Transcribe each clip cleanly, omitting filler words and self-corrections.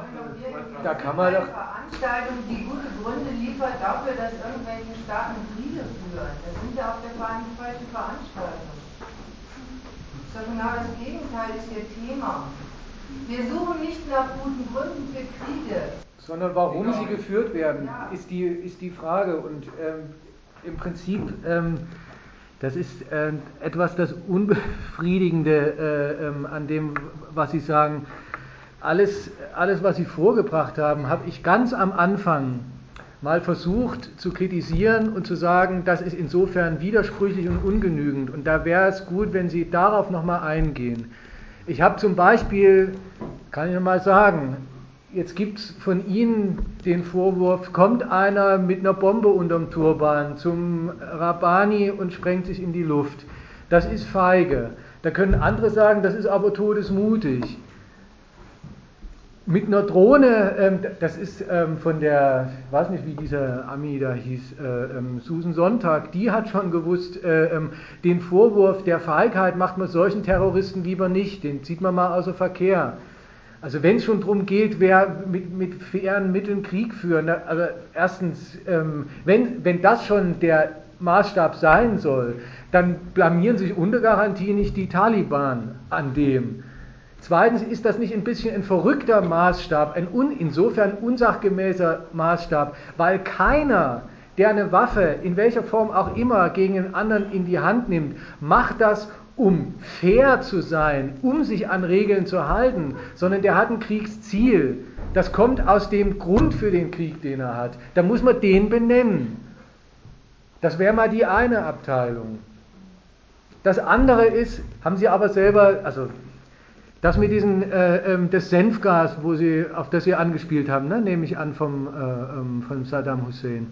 Da kann man doch... Veranstaltung, die gute Gründe liefert dafür, dass irgendwelche Staaten Kriege führen. Das sind ja auf der falschen Veranstaltung. Das ist doch genau das Gegenteil, ist ihr Thema. Wir suchen nicht nach guten Gründen für Kriege. Sondern warum sie geführt werden, ist die Frage. Und im Prinzip, das ist etwas das Unbefriedigende an dem, was Sie sagen. Alles, was Sie vorgebracht haben, habe ich ganz am Anfang mal versucht zu kritisieren und zu sagen, das ist insofern widersprüchlich und ungenügend. Und da wäre es gut, wenn Sie darauf nochmal eingehen. Ich habe zum Beispiel, kann ich nochmal sagen, jetzt gibt es von Ihnen den Vorwurf, kommt einer mit einer Bombe unterm Turban zum Rabbani und sprengt sich in die Luft. Das ist feige. Da können andere sagen, das ist aber todesmutig. Mit einer Drohne, das ist von der, ich weiß nicht, wie dieser Ami da hieß, Susan Sonntag, die hat schon gewusst, den Vorwurf der Feigheit macht man solchen Terroristen lieber nicht, den zieht man mal außer Verkehr. Also wenn es schon darum geht, wer mit fairen Mitteln Krieg führen, also erstens, wenn das schon der Maßstab sein soll, dann blamieren sich unter Garantie nicht die Taliban an dem. Zweitens ist das nicht ein bisschen ein verrückter Maßstab, ein insofern unsachgemäßer Maßstab, weil keiner, der eine Waffe in welcher Form auch immer gegen einen anderen in die Hand nimmt, macht das, um fair zu sein, um sich an Regeln zu halten, sondern der hat ein Kriegsziel. Das kommt aus dem Grund für den Krieg, den er hat. Da muss man den benennen. Das wäre mal die eine Abteilung. Das andere ist, haben Sie aber selber, also das mit diesem, das Senfgas, auf das Sie angespielt haben, ne? Nehme ich an, von Saddam Hussein.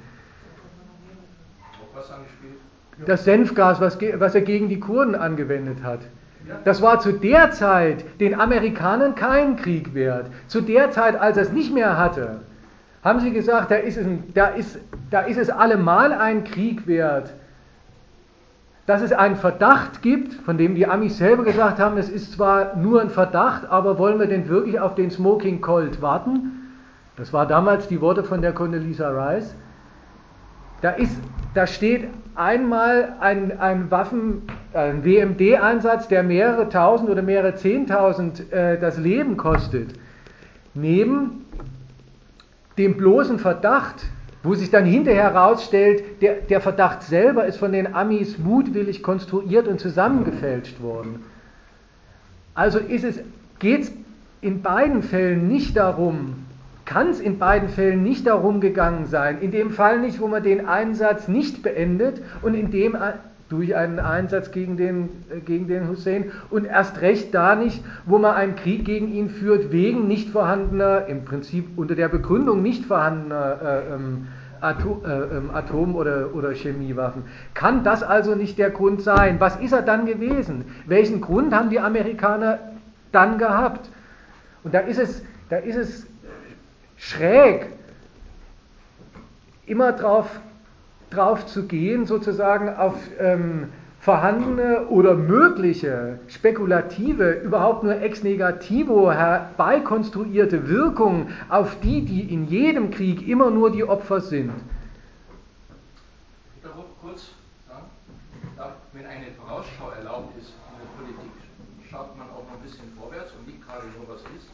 Auf was angespielt? Das Senfgas, was er gegen die Kurden angewendet hat. Das war zu der Zeit den Amerikanern kein Krieg wert. Zu der Zeit, als er es nicht mehr hatte, haben sie gesagt, da ist es allemal ein Krieg wert, dass es einen Verdacht gibt, von dem die Amis selber gesagt haben, es ist zwar nur ein Verdacht, aber wollen wir denn wirklich auf den Smoking Colt warten? Das war damals die Worte von der Condoleezza Rice. Da steht einmal ein WMD-Einsatz, der mehrere Tausend oder mehrere Zehntausend das Leben kostet, neben dem bloßen Verdacht, wo sich dann hinterher herausstellt, der Verdacht selber ist von den Amis mutwillig konstruiert und zusammengefälscht worden. Also geht es in beiden Fällen nicht darum, kann es in beiden Fällen nicht darum gegangen sein, in dem Fall nicht, wo man den Einsatz nicht beendet und in dem durch einen Einsatz gegen den Hussein und erst recht da nicht, wo man einen Krieg gegen ihn führt, wegen nicht vorhandener, im Prinzip unter der Begründung nicht vorhandener Atom- oder Chemiewaffen. Kann das also nicht der Grund sein? Was ist er dann gewesen? Welchen Grund haben die Amerikaner dann gehabt? Und da ist es schräg, immer drauf zu gehen, sozusagen auf vorhandene oder mögliche, spekulative, überhaupt nur ex negativo herbeikonstruierte Wirkungen auf die in jedem Krieg immer nur die Opfer sind. Kurz, wenn eine Vorausschau erlaubt ist in der Politik, schaut man auch noch ein bisschen vorwärts und nicht gerade nur was ist.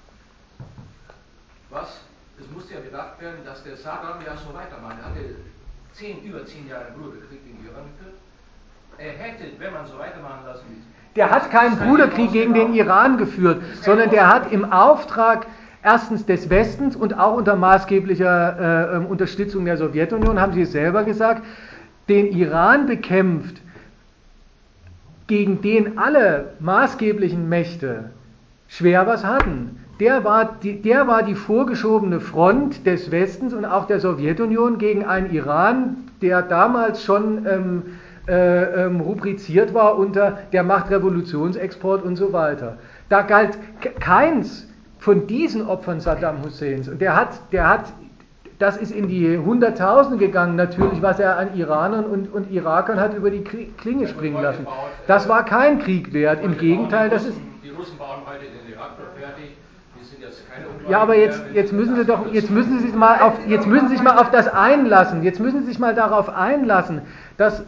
Es musste ja bedacht werden, dass der Saddam ja so weitermacht. Er hatte über 10 Jahre Bürgerkrieg gegen Iran geführt. Er hätte, wenn man so weitermachen lassen will. Der hat keinen Bruderkrieg gegen den Iran geführt, sondern der hat im Auftrag erstens des Westens und auch unter maßgeblicher Unterstützung der Sowjetunion, haben Sie es selber gesagt, den Iran bekämpft, gegen den alle maßgeblichen Mächte schwer was hatten. Der war die vorgeschobene Front des Westens und auch der Sowjetunion gegen einen Iran, der damals schon rubriziert war unter der Macht Revolutionsexport und so weiter. Da galt keins von diesen Opfern Saddam Husseins. Und das ist in die Hunderttausende gegangen, natürlich, was er an Iranern und Irakern hat über die Klinge springen lassen. Das war kein Krieg wert, im Gegenteil, das ist... Die Russen bauen heute den Reaktor fertig, die sind jetzt keine Umfrage. Ja, aber jetzt müssen Sie sich mal auf das einlassen. Jetzt müssen Sie sich mal darauf einlassen, dass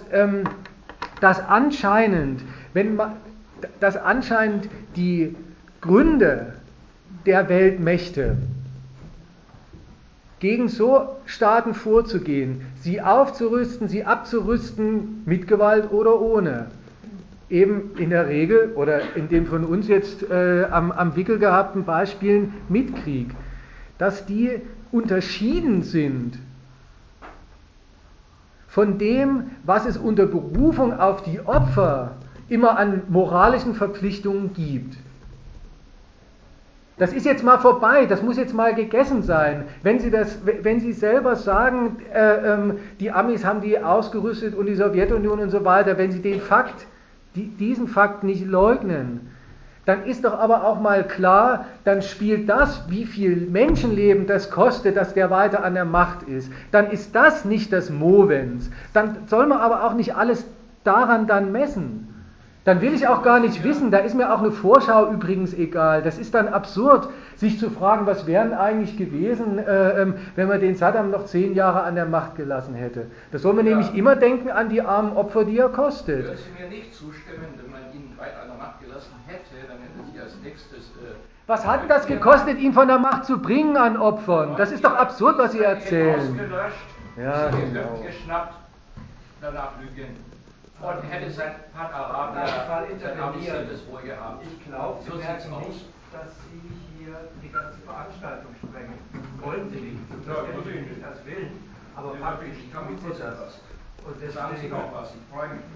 anscheinend die Gründe der Weltmächte gegen so Staaten vorzugehen, sie aufzurüsten, sie abzurüsten, mit Gewalt oder ohne, eben in der Regel, oder in dem von uns jetzt am Wickel gehabten Beispielen mit Krieg, dass die unterschieden sind von dem, was es unter Berufung auf die Opfer immer an moralischen Verpflichtungen gibt. Das ist jetzt mal vorbei, das muss jetzt mal gegessen sein. Wenn Sie selber sagen, die Amis haben die ausgerüstet und die Sowjetunion und so weiter, wenn Sie diesen Fakt nicht leugnen, dann ist doch aber auch mal klar, dann spielt das, wie viel Menschenleben das kostet, dass der weiter an der Macht ist, dann ist das nicht das Movens. Dann soll man aber auch nicht alles daran dann messen. Dann will ich auch gar nicht wissen, da ist mir auch eine Vorschau übrigens egal. Das ist dann absurd, sich zu fragen, was wären eigentlich gewesen, wenn man den Saddam noch 10 Jahre an der Macht gelassen hätte. Da soll man nämlich immer denken an die armen Opfer, die er kostet. Würden Sie mir nicht zustimmen, wenn man ihn weiter an der Macht gelassen hätte, dann hätten Sie als nächstes... Was hat das gekostet, ihn von der Macht zu bringen an Opfern? Das ist doch absurd, was Sie erzählen. Ausgelöscht, ja, genau. Geschnappt, danach lügen. Und hätte sein Pan-Arabier sein ambitioniertes Wohl gehabt. Ich glaube, so Sie sieht's merken aus. nicht, dass Sie hier die ganze Veranstaltung sprengen. Wollen Sie nicht. Ja, Das muss ich will nicht. das Willen. Aber Ja, faktisch ich kann mich tut Sie kurz das. Und Sagen Sie deswegen, doch was, ich freue mich.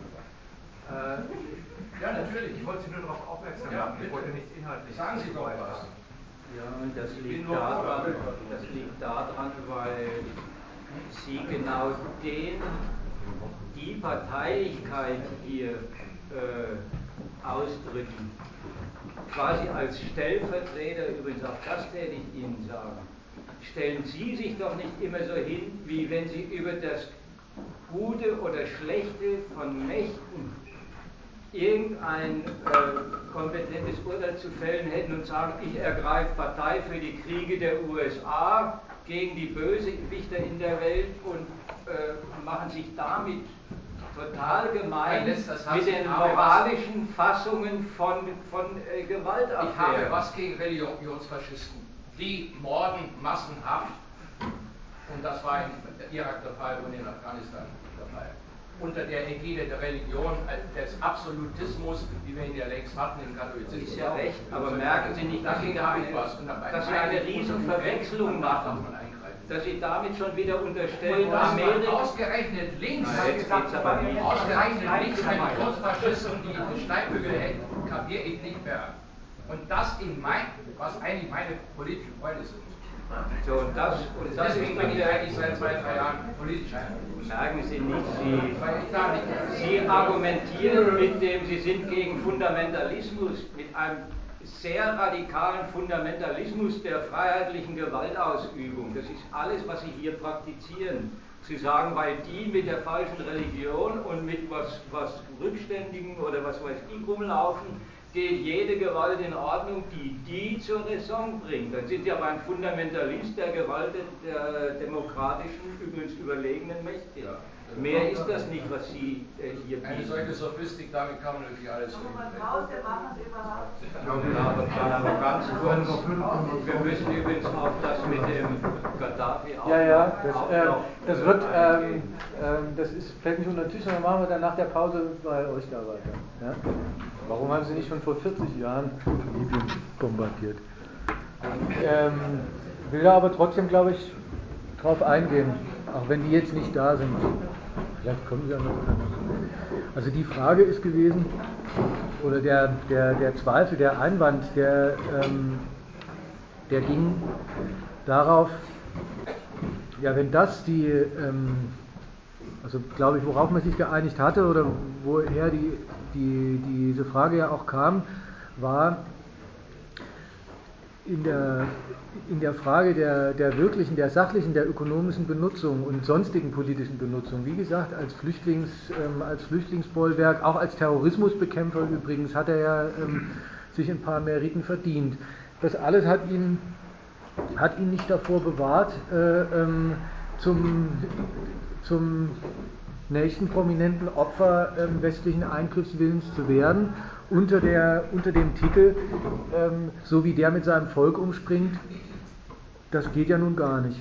ja, natürlich. Ich wollte Sie nur darauf aufmerksam Ja, machen. Ich bitte. wollte nichts inhaltlich. Sagen Sie doch was. Ja, und das bin liegt nur daran, weil Sie genau die Parteilichkeit hier ausdrücken, quasi als Stellvertreter, übrigens auch das werde ich Ihnen sagen, stellen Sie sich doch nicht immer so hin, wie wenn Sie über das Gute oder Schlechte von Mächten irgendein kompetentes Urteil zu fällen hätten und sagen, ich ergreife Partei für die Kriege der USA gegen die Bösewichter in der Welt und machen sich damit total gemein mit den moralischen Fassungen von Gewaltaffären. Ich habe was gegen Religionsfaschisten. Die morden massenhaft. Und das war in Irak der Fall und in Afghanistan der Fall. Unter der Ägide der Religion, des Absolutismus, wie wir ihn ja längst hatten im Katholizismus. Ist ja recht, aber merken Sie nicht, dass Sie eine riesen Verwechslung machen, dass Sie damit schon wieder unterstellen, Amerika ausgerechnet links, ausgerechnet links Religionsfaschisten, die den Steinbügel hätten, kapiere ich nicht mehr. Und das was eigentlich meine politischen Freunde sind. So, und deswegen bin ich eigentlich seit 2-3 Jahren politisch. Merken Sie nicht, Sie argumentieren mit dem, Sie sind gegen Fundamentalismus, mit einem sehr radikalen Fundamentalismus der freiheitlichen Gewaltausübung. Das ist alles, was Sie hier praktizieren. Sie sagen, weil die mit der falschen Religion und mit was Rückständigen oder was weiß ich rumlaufen, geht jede Gewalt in Ordnung, die zur Raison bringt. Dann sind Sie aber ein Fundamentalist der Gewalt der demokratischen, übrigens überlegenen Mächte. Ja. Mehr ist das nicht, was Sie hier bieten. Eine solche Sophistik, damit kann man natürlich alles Aber man traut der Macht überhaupt. Aber ganz kurz, wir müssen übrigens auch das mit dem Gaddafi das wird, das fällt nicht unter den Tisch, sondern machen wir dann nach der Pause bei euch da weiter. Ja? Warum haben Sie nicht schon vor 40 Jahren Libyen bombardiert? Will da aber trotzdem, glaube ich, drauf eingehen, auch wenn die jetzt nicht da sind. Vielleicht kommen sie ja noch. Also die Frage ist gewesen, oder der Zweifel, der Einwand, der ging darauf, ja, wenn das also glaube ich, worauf man sich geeinigt hatte oder woher diese Frage ja auch kam, war in der Frage der wirklichen, der sachlichen, der ökonomischen Benutzung und sonstigen politischen Benutzung. Wie gesagt, als Flüchtlingsbollwerk, auch als Terrorismusbekämpfer übrigens, hat er ja sich ein paar Meriten verdient. das alles hat ihn nicht davor bewahrt, zum nächsten prominenten Opfer westlichen Eingriffswillens zu werden, unter dem Titel, so wie der mit seinem Volk umspringt, das geht ja nun gar nicht.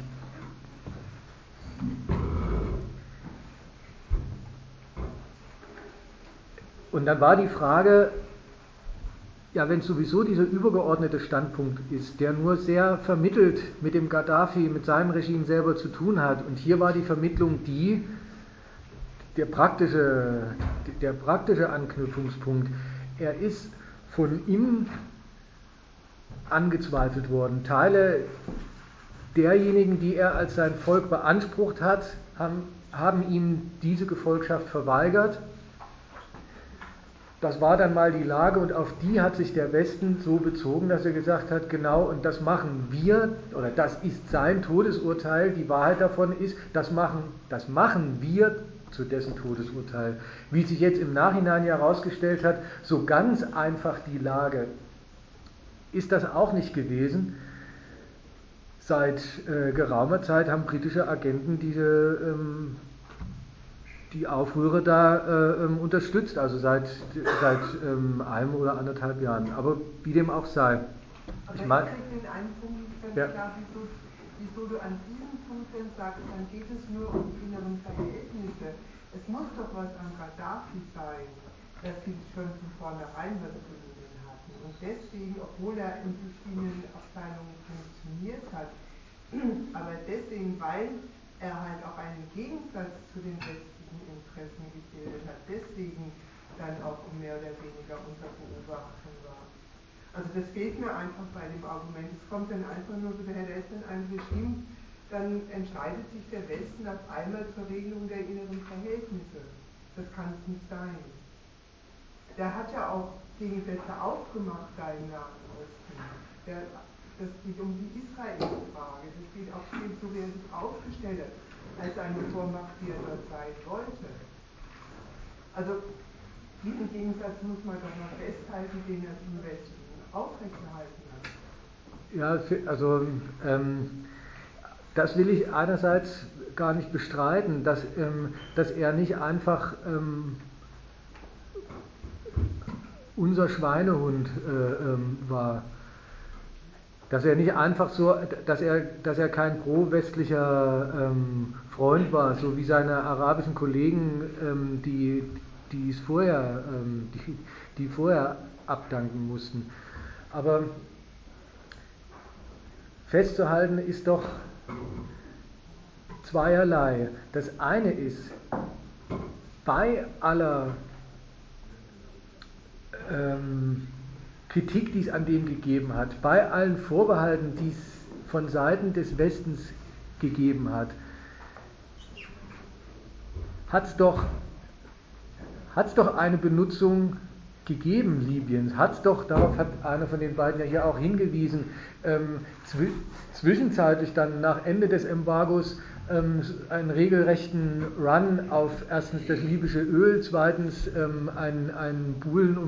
Und dann war die Frage, ja, wenn sowieso dieser übergeordnete Standpunkt ist, der nur sehr vermittelt mit dem Gaddafi, mit seinem Regime selber zu tun hat, und hier war die Vermittlung der praktische Anknüpfungspunkt, er ist von ihm angezweifelt worden. Teile derjenigen, die er als sein Volk beansprucht hat, haben ihm diese Gefolgschaft verweigert. Das war dann mal die Lage, und auf die hat sich der Westen so bezogen, dass er gesagt hat, genau, und das machen wir, oder das ist sein Todesurteil, die Wahrheit davon ist, das machen wir zu dessen Todesurteil. Wie sich jetzt im Nachhinein ja herausgestellt hat, so ganz einfach die Lage ist das auch nicht gewesen. Seit geraumer Zeit haben britische Agenten die Aufrührer da unterstützt, also seit einem oder anderthalb Jahren. Aber wie dem auch sei. Aber ich meine, den einen Punkt ganz ja. klar, wieso du an diesem Punkt dann sagst, dann geht es nur um die inneren Verhältnisse. Es muss doch was an Gaddafi sein, dass sie schon von vornherein was zu tun hatten. Und deswegen, obwohl er in verschiedenen Abteilungen funktioniert hat, aber deswegen, weil er halt auch einen Gegensatz zu den westlichen Interessen gebildet hat, deswegen dann auch mehr oder weniger unter Beobachtung war. Also das fehlt mir einfach bei dem Argument. Es kommt dann einfach nur so, da ist dann ein Regime, dann entscheidet sich der Westen auf einmal zur Regelung der inneren Verhältnisse. Das kann es nicht sein. Der hat ja auch Gegensätze aufgemacht da im Nahen Osten. Das geht um die Israel-Frage. Das geht auch viel so, wie er sich aufgestellt hat, als eine Vormacht, die er dort sein wollte. Also diesen Gegensatz muss man doch mal festhalten, den er im Westen aufrechterhalten hat. Ja, also das will ich einerseits gar nicht bestreiten, dass er nicht einfach unser Schweinehund war. Dass er nicht einfach so, dass er kein pro-westlicher Freund war, so wie seine arabischen Kollegen, die vorher abdanken mussten. Aber festzuhalten ist doch zweierlei. Das eine ist, bei aller Kritik, die es an dem gegeben hat, bei allen Vorbehalten, die es von Seiten des Westens gegeben hat, hat es doch eine Benutzung gegeben Libyens, darauf hat einer von den beiden ja hier auch hingewiesen, zwischenzeitlich dann nach Ende des Embargos einen regelrechten Run auf erstens das libysche Öl, zweitens ein Buhlen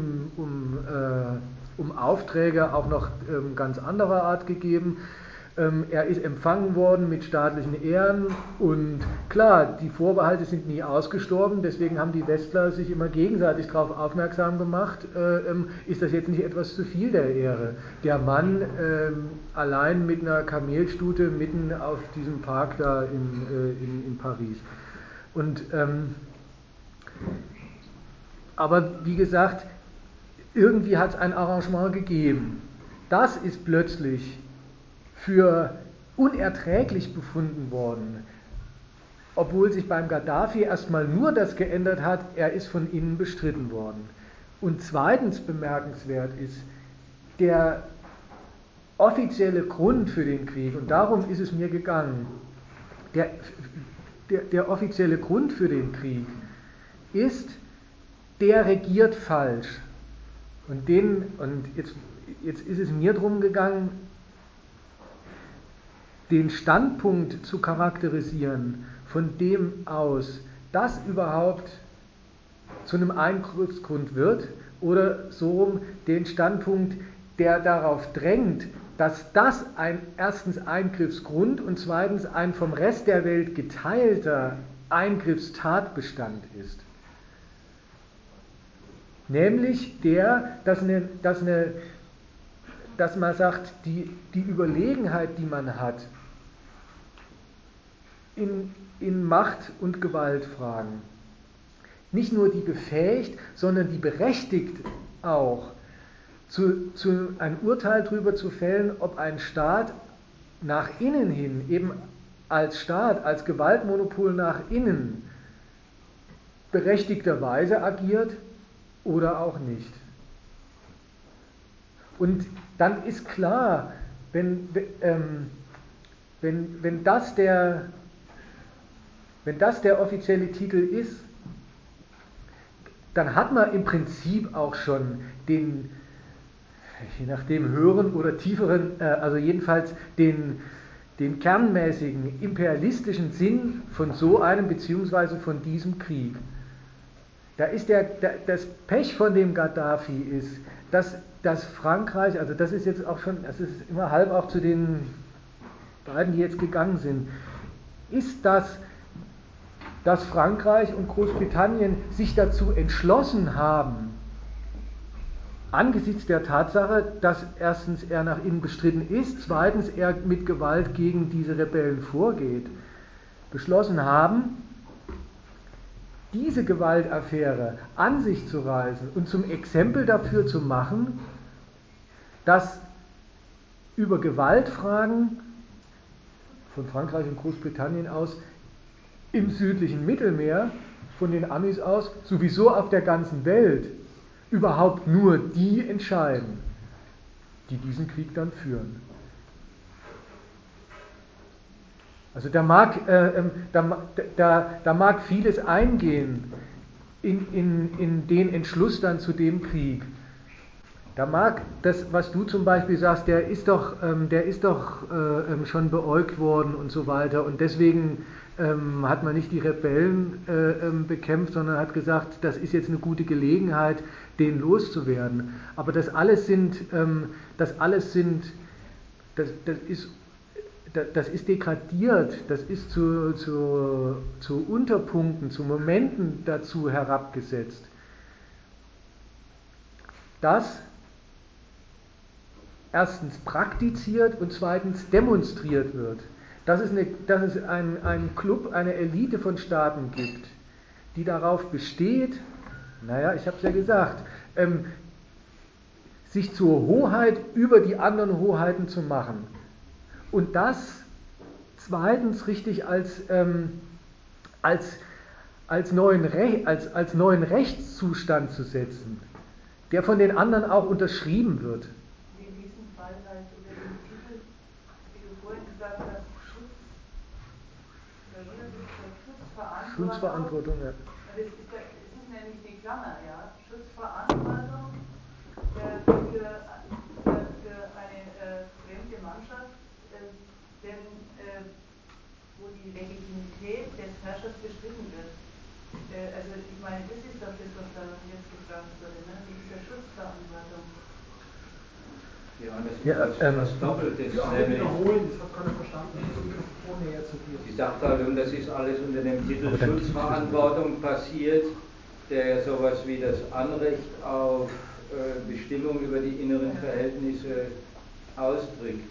um Aufträge auch noch ganz anderer Art gegeben. Er ist empfangen worden mit staatlichen Ehren und klar, die Vorbehalte sind nie ausgestorben, deswegen haben die Westler sich immer gegenseitig darauf aufmerksam gemacht, ist das jetzt nicht etwas zu viel der Ehre? Der Mann allein mit einer Kamelstute mitten auf diesem Park da in Paris. Und, aber wie gesagt, irgendwie hat es ein Arrangement gegeben. Das ist plötzlich für unerträglich befunden worden, obwohl sich beim Gaddafi erstmal nur das geändert hat, er ist von innen bestritten worden. Und zweitens bemerkenswert ist, der offizielle Grund für den Krieg, und darum ist es mir gegangen, der offizielle Grund für den Krieg ist, der regiert falsch. Und jetzt ist es mir drum gegangen, den Standpunkt zu charakterisieren, von dem aus das überhaupt zu einem Eingriffsgrund wird, oder so rum den Standpunkt, der darauf drängt, dass das erstens Eingriffsgrund und zweitens ein vom Rest der Welt geteilter Eingriffstatbestand ist. Nämlich der, dass man sagt, die Überlegenheit, die man hat, in Macht- und Gewaltfragen, nicht nur die befähigt, sondern die berechtigt auch, ein Urteil darüber zu fällen, ob ein Staat nach innen hin, eben als Staat, als Gewaltmonopol nach innen, berechtigterweise agiert oder auch nicht. Und dann ist klar, wenn das der offizielle Titel ist, dann hat man im Prinzip auch schon den, je nachdem höheren oder tieferen, also jedenfalls den kernmäßigen imperialistischen Sinn von so einem beziehungsweise von diesem Krieg. Da ist das Pech von dem Gaddafi ist, dass Frankreich, also das ist jetzt auch schon, das ist immer halb auch zu den beiden, die jetzt gegangen sind, ist dass Frankreich und Großbritannien sich dazu entschlossen haben, angesichts der Tatsache, dass erstens er nach innen bestritten ist, zweitens er mit Gewalt gegen diese Rebellen vorgeht, beschlossen haben, diese Gewaltaffäre an sich zu reißen und zum Exempel dafür zu machen, dass über Gewaltfragen von Frankreich und Großbritannien aus im südlichen Mittelmeer, von den Amis aus, sowieso auf der ganzen Welt, überhaupt nur die entscheiden, die diesen Krieg dann führen. Also da mag vieles eingehen in den Entschluss dann zu dem Krieg. Da mag das, was du zum Beispiel sagst, der ist doch schon beäugt worden und so weiter und deswegen hat man nicht die Rebellen bekämpft, sondern hat gesagt, das ist jetzt eine gute Gelegenheit, den loszuwerden. Aber das ist degradiert, das ist zu Unterpunkten, zu Momenten dazu herabgesetzt, dass erstens praktiziert und zweitens demonstriert wird. Dass es einen Club, eine Elite von Staaten gibt, die darauf besteht, naja, ich habe es ja gesagt, sich zur Hoheit über die anderen Hoheiten zu machen. Und das zweitens richtig als neuen Rechtszustand zu setzen, der von den anderen auch unterschrieben wird. In diesem Fall halt unter dem Titel, wie du vorhin gesagt hast, Schutzverantwortung, ja. Das ist nämlich die Klammer, ja. Schutzverantwortung für eine fremde Mannschaft, wo die Legitimität des Herrschers bestritten wird. Also ich meine, das ist doch das, was da jetzt gefragt wurde, ne? Diese Schutzverantwortung. Ja, das ist was Doppeltes. Wiederholen, das hat keiner verstanden. Sie sagt halt, und das ist alles unter dem Titel Schutzverantwortung passiert, der ja sowas wie das Anrecht auf Bestimmung über die inneren Verhältnisse ausdrückt.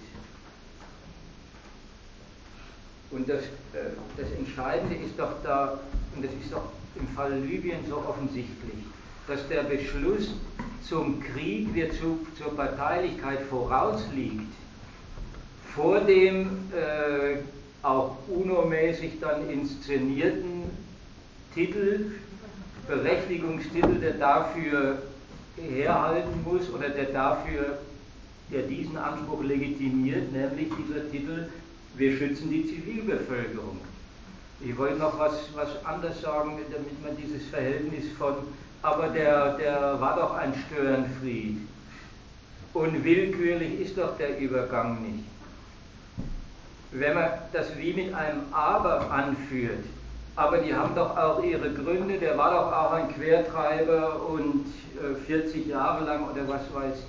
Und das Entscheidende ist doch da, und das ist doch im Fall Libyen so offensichtlich, dass der Beschluss zum Krieg, der zur Parteilichkeit vorausliegt, vor dem auch UNO-mäßig dann inszenierten Titel, Berechtigungstitel, der dafür herhalten muss oder der diesen Anspruch legitimiert, nämlich dieser Titel, wir schützen die Zivilbevölkerung. Ich wollte noch was anderes sagen, damit man dieses Verhältnis aber der war doch ein Störenfried. Und willkürlich ist doch der Übergang nicht. Wenn man das wie mit einem Aber anführt, aber die haben doch auch ihre Gründe, der war doch auch ein Quertreiber und 40 Jahre lang oder was weiß ich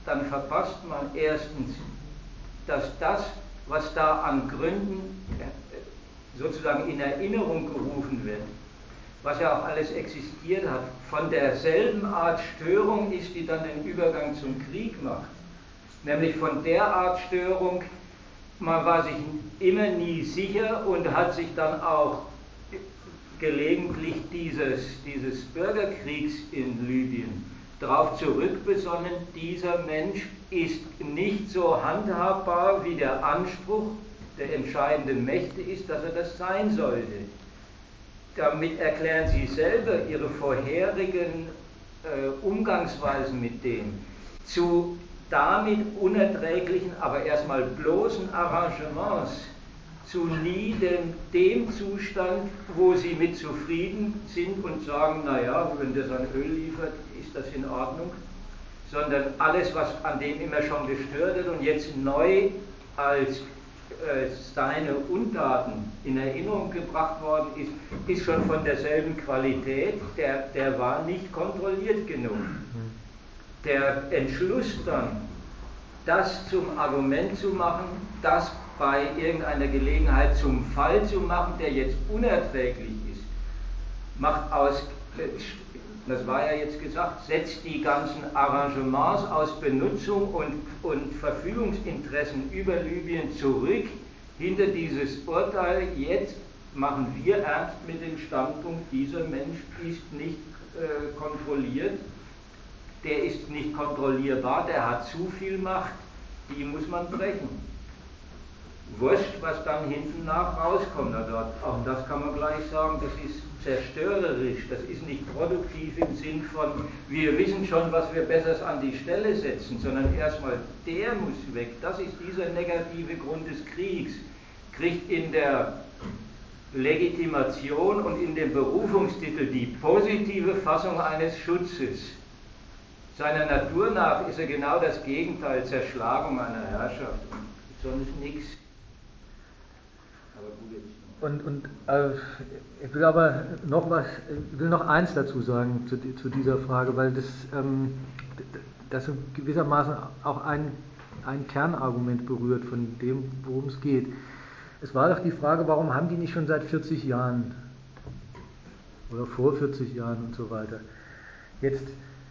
dann verpasst man erstens, dass das, was da an Gründen sozusagen in Erinnerung gerufen wird, was ja auch alles existiert hat, von derselben Art Störung ist, die dann den Übergang zum Krieg macht. Nämlich von der Art Störung, man war sich immer nie sicher und hat sich dann auch gelegentlich dieses Bürgerkriegs in Libyen darauf zurückbesonnen, dieser Mensch ist nicht so handhabbar, wie der Anspruch der entscheidenden Mächte ist, dass er das sein sollte. Damit erklären sie selber ihre vorherigen Umgangsweisen mit dem zu damit unerträglichen, aber erstmal bloßen Arrangements, zu nie dem Zustand, wo sie mit zufrieden sind und sagen, naja, wenn der sein Öl liefert, ist das in Ordnung, sondern alles, was an dem immer schon gestört hat und jetzt neu als seine Untaten in Erinnerung gebracht worden ist schon von derselben Qualität, der war nicht kontrolliert genug. Der Entschluss dann, das zum Argument zu machen, das bei irgendeiner Gelegenheit zum Fall zu machen, der jetzt unerträglich ist, macht aus, das war ja jetzt gesagt, setzt die ganzen Arrangements aus Benutzung und Verfügungsinteressen über Libyen zurück hinter dieses Urteil, jetzt machen wir ernst mit dem Standpunkt, dieser Mensch ist nicht kontrolliert, der ist nicht kontrollierbar, der hat zu viel Macht, die muss man brechen. Wurscht, was dann hinten nach rauskommt, auch das kann man gleich sagen, das ist zerstörerisch, das ist nicht produktiv im Sinn von, wir wissen schon, was wir Besseres an die Stelle setzen, sondern erstmal, der muss weg, das ist dieser negative Grund des Kriegs, kriegt in der Legitimation und in dem Berufungstitel die positive Fassung eines Schutzes. Seiner Natur nach ist er genau das Gegenteil, Zerschlagung einer Herrschaft, sonst nichts. Ich will aber noch eins dazu sagen zu dieser Frage, weil das gewissermaßen auch ein Kernargument berührt von dem, worum es geht. Es war doch die Frage, warum haben die nicht schon seit 40 Jahren oder vor 40 Jahren und so weiter. Jetzt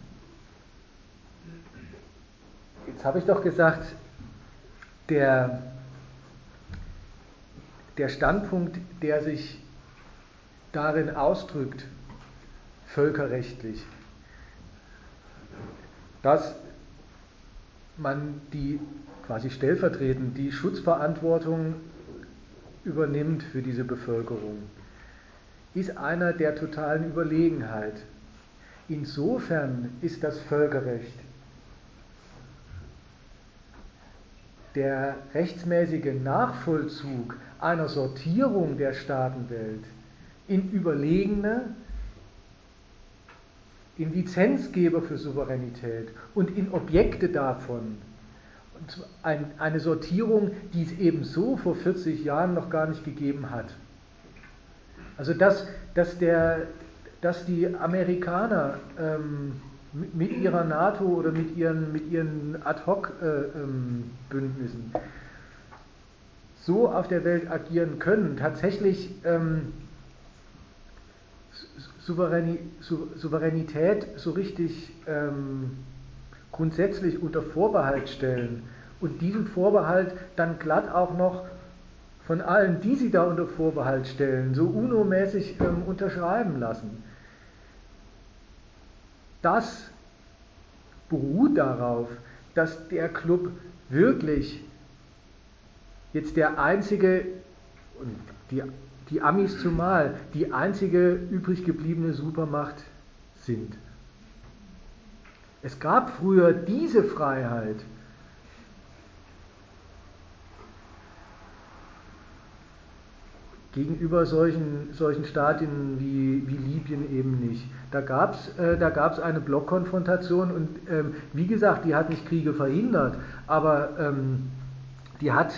habe ich doch gesagt, der Standpunkt, der sich darin ausdrückt, völkerrechtlich, dass man quasi stellvertretend die Schutzverantwortung übernimmt für diese Bevölkerung, ist einer der totalen Überlegenheit. Insofern ist das Völkerrecht der rechtsmäßige Nachvollzug einer Sortierung der Staatenwelt in Überlegene, in Lizenzgeber für Souveränität und in Objekte davon. Und eine Sortierung, die es ebenso vor 40 Jahren noch gar nicht gegeben hat. Also dass die Amerikaner mit ihrer NATO oder mit ihren Ad-hoc-Bündnissen so auf der Welt agieren können, tatsächlich Souveränität so richtig grundsätzlich unter Vorbehalt stellen und diesen Vorbehalt dann glatt auch noch von allen, die sie da unter Vorbehalt stellen, so UNO-mäßig unterschreiben lassen. Das beruht darauf, dass der Club wirklich jetzt der einzige, und die Amis zumal, die einzige übrig gebliebene Supermacht sind. Es gab früher diese Freiheit, gegenüber solchen Staaten wie Libyen eben nicht. Da gab es eine Blockkonfrontation und wie gesagt, die hat nicht Kriege verhindert, aber die hat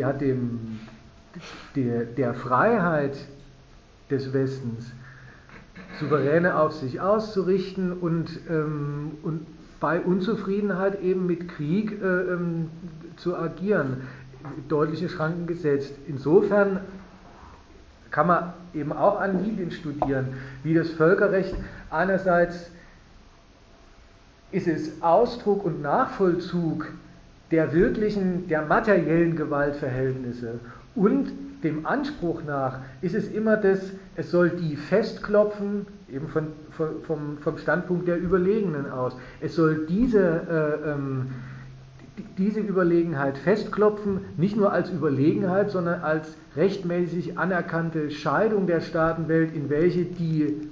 der Freiheit des Westens Souveräne auf sich auszurichten und bei Unzufriedenheit eben mit Krieg zu agieren, deutliche Schranken gesetzt. Insofern kann man eben auch an Libyen studieren, wie das Völkerrecht einerseits ist es Ausdruck und Nachvollzug der materiellen Gewaltverhältnisse und dem Anspruch nach ist es immer es soll die festklopfen, eben vom Standpunkt der Überlegenen aus, es soll diese Überlegenheit festklopfen, nicht nur als Überlegenheit, sondern als rechtmäßig anerkannte Scheidung der Staatenwelt, in welche die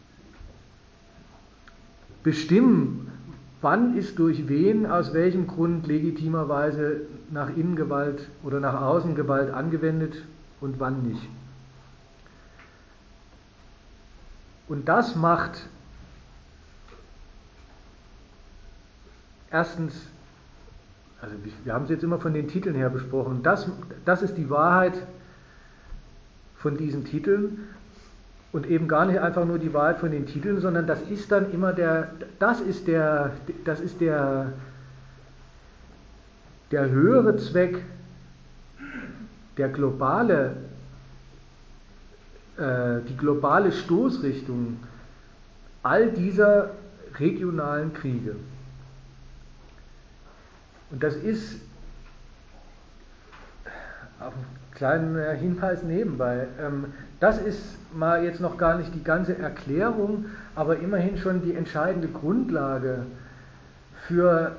bestimmen, wann ist durch wen, aus welchem Grund legitimerweise nach innen Gewalt oder nach außen Gewalt angewendet und wann nicht. Und das macht erstens, also wir haben es jetzt immer von den Titeln her besprochen, das ist die Wahrheit von diesen Titeln und eben gar nicht einfach nur die Wahrheit von den Titeln, sondern das ist dann immer der höhere Zweck, die globale Stoßrichtung all dieser regionalen Kriege. Und das ist, auf einen kleinen Hinweis nebenbei, das ist mal jetzt noch gar nicht die ganze Erklärung, aber immerhin schon die entscheidende Grundlage für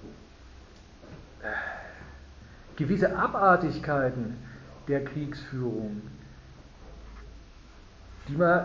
gewisse Abartigkeiten der Kriegsführung, die man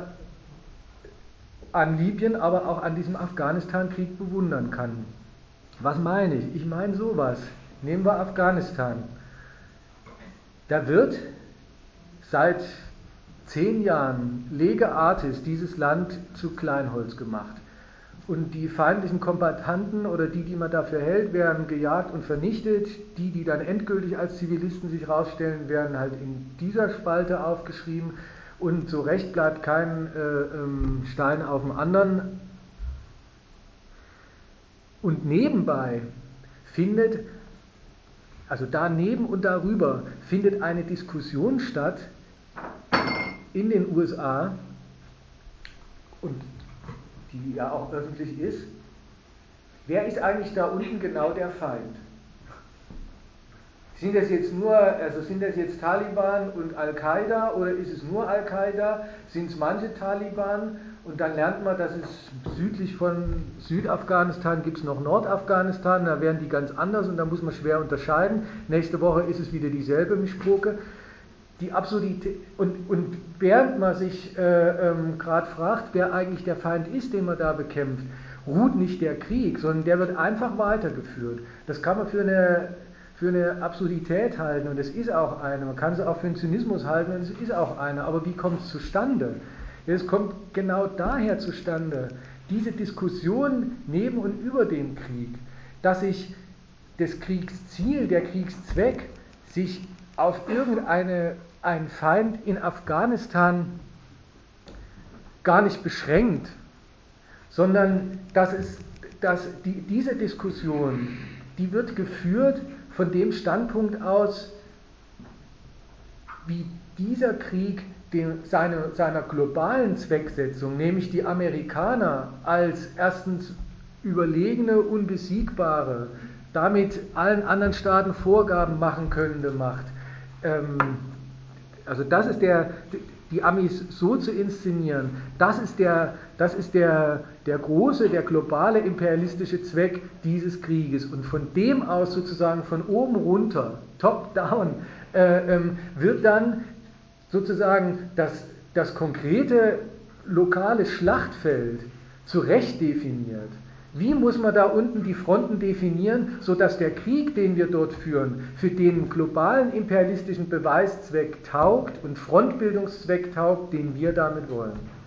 an Libyen, aber auch an diesem Afghanistan-Krieg bewundern kann. Was meine ich? Ich meine sowas. Nehmen wir Afghanistan. Da wird seit 10 Jahren lege artis dieses Land zu Kleinholz gemacht. Und die feindlichen Kombattanten oder die man dafür hält, werden gejagt und vernichtet. Die dann endgültig als Zivilisten sich rausstellen, werden halt in dieser Spalte aufgeschrieben. Und so recht bleibt kein Stein auf dem anderen. Und nebenbei also daneben und darüber, findet eine Diskussion statt in den USA, und die ja auch öffentlich ist, wer ist eigentlich da unten genau der Feind? Sind das jetzt Taliban und Al-Qaida oder ist es nur Al-Qaida? Sind es manche Taliban? Und dann lernt man, dass es südlich von Südafghanistan gibt es noch Nordafghanistan, da werden die ganz anders und da muss man schwer unterscheiden. Nächste Woche ist es wieder dieselbe Mischpoke. Die Absurdität, und während man sich gerade fragt, wer eigentlich der Feind ist, den man da bekämpft, ruht nicht der Krieg, sondern der wird einfach weitergeführt. Das kann man für eine Absurdität halten und es ist auch eine. Man kann es auch für einen Zynismus halten und es ist auch eine. Aber wie kommt es zustande? Es kommt genau daher zustande, diese Diskussion neben und über den Krieg, dass sich das Kriegsziel, der Kriegszweck, sich auf irgendeinen Feind in Afghanistan gar nicht beschränkt, sondern diese Diskussion, die wird geführt von dem Standpunkt aus, wie dieser Krieg seiner globalen Zwecksetzung, nämlich die Amerikaner als erstens überlegene, unbesiegbare, damit allen anderen Staaten Vorgaben machen könnende Macht. Also das ist die Amis so zu inszenieren, das ist der große, der globale imperialistische Zweck dieses Krieges. Und von dem aus sozusagen von oben runter, top down, wird dann sozusagen das konkrete lokale Schlachtfeld zu Recht definiert. Wie muss man da unten die Fronten definieren, sodass der Krieg, den wir dort führen, für den globalen imperialistischen Beweiszweck taugt und Frontbildungszweck taugt, den wir damit wollen?